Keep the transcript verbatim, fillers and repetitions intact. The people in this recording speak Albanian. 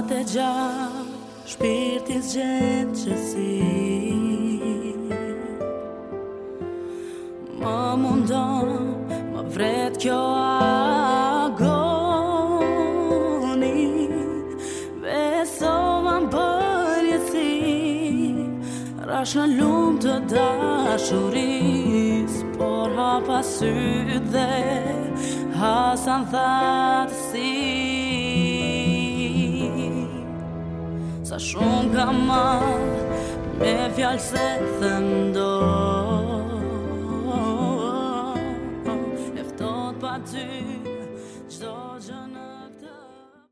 Natë e gjatë, shpirti zgjedh qetësi. Më mundon, më vret kjo agoni. Besova në përjetësi, rash në lumë të dashuris, por hapa sytë dhe hasan thatësi. Sa shumë ka marrë me fjallë se thëndoj,